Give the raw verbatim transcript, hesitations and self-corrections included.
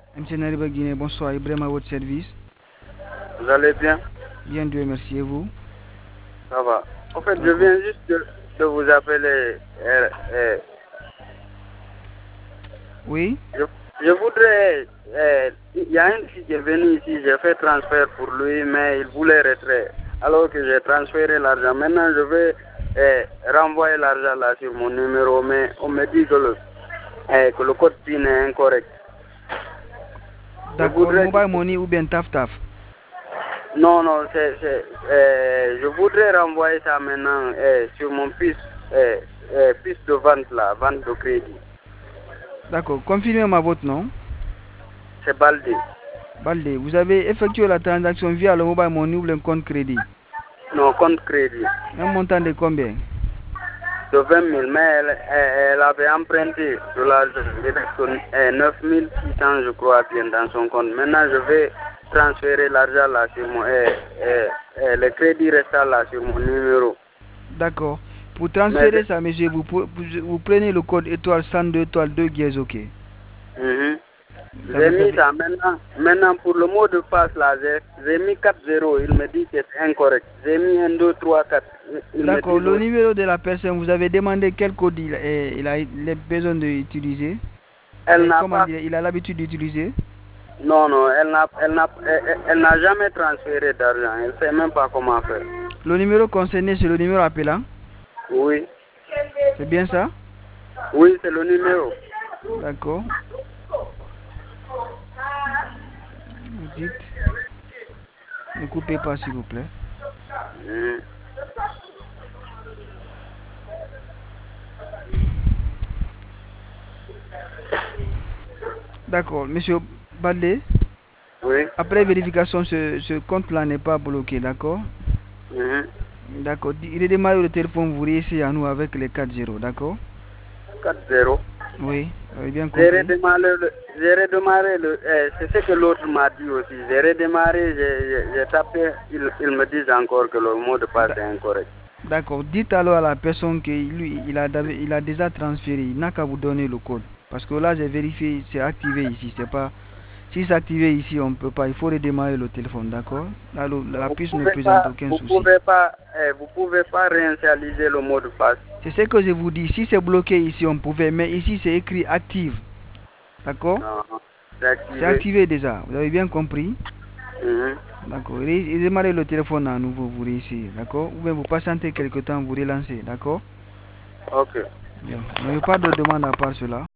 M. Nariba Guinée, bonsoir. Ibrahim à votre service. Vous allez bien? Bien, Dieu merci. Et vous? Ça va. En fait, je viens juste de, de vous appeler. Euh, euh, oui? je, je voudrais... Euh, il y a une fille qui est venue ici, j'ai fait transfert pour lui, mais il voulait retirer. Alors que j'ai transféré l'argent. Maintenant, je vais euh, renvoyer l'argent là sur mon numéro, mais on me dit que le, euh, que le code PIN est incorrect. D'accord, mobile money ou bien taf taf? Non, non, c'est, c'est, euh, je voudrais renvoyer ça maintenant euh, sur mon piste, euh, euh, piste de vente là, vente de crédit. D'accord, confirmez-moi votre nom. C'est Baldé. Baldé, vous avez effectué la transaction via le mobile money ou le compte crédit? Non, compte crédit. Un montant de combien? De vingt mille, mais elle, elle, elle avait emprunté de l'argent, euh, neuf mille six cents je crois bien dans son compte. Maintenant, je vais transférer l'argent là sur mon, euh, euh, euh, le crédit restant là sur mon numéro. D'accord. Pour transférer mais, ça, monsieur, vous, vous, vous prenez le code étoile cent deux étoile deux dièse, ok. Mm-hmm. J'ai mis ça maintenant. Maintenant, pour le mot de passe là, j'ai mis quatre zéro. Il me dit que c'est incorrect. J'ai mis un, deux, trois, quatre. D'accord. Le numéro de la personne, vous avez demandé quel code il, est, il a, il a besoin d'utiliser? Elle n'a comment pas... dire, il a l'habitude d'utiliser? Non, non, elle n'a elle n'a elle, elle n'a jamais transféré d'argent. Elle ne sait même pas comment faire. Le numéro concerné, c'est le numéro appelant? Oui. C'est bien ça? Oui, c'est le numéro. D'accord. Vous dites. Ne coupez pas, s'il vous plaît. Mmh. D'accord. Monsieur Baldé? Oui. Après vérification, ce, ce compte-là n'est pas bloqué, d'accord? Mmh. D'accord. Redémarrez le téléphone, vous réessayez à nous avec les quatre zéro, d'accord? quatre zéro. Oui, vous avez bien compris. J'ai redémarré le... J'ai redémarré le... Eh, c'est ce que l'autre m'a dit aussi. J'ai redémarré, j'ai tapé, ils il me disent encore que le mot de passe est incorrect. D'accord. Dites alors à la personne que lui, il a, il a déjà transféré. Il n'a qu'à vous donner le code. Parce que là, j'ai vérifié, c'est activé ici. C'est pas... Si c'est activé ici, on ne peut pas. Il faut redémarrer le téléphone, d'accord? Là, le, la puce ne présente aucun vous souci. Pouvez pas, eh, vous ne pouvez pas réinitialiser le mot de passe. C'est ce que je vous dis. Si c'est bloqué ici, on pouvait. Mais ici, c'est écrit active. D'accord? C'est activé. C'est activé déjà. Vous avez bien compris? Mm-hmm. D'accord. Redémarrez le téléphone à nouveau, vous réussissez. D'accord? Ou bien vous patientez quelque temps, vous relancez. D'accord? Ok. Bien. Vous n'avez pas de demande à part cela?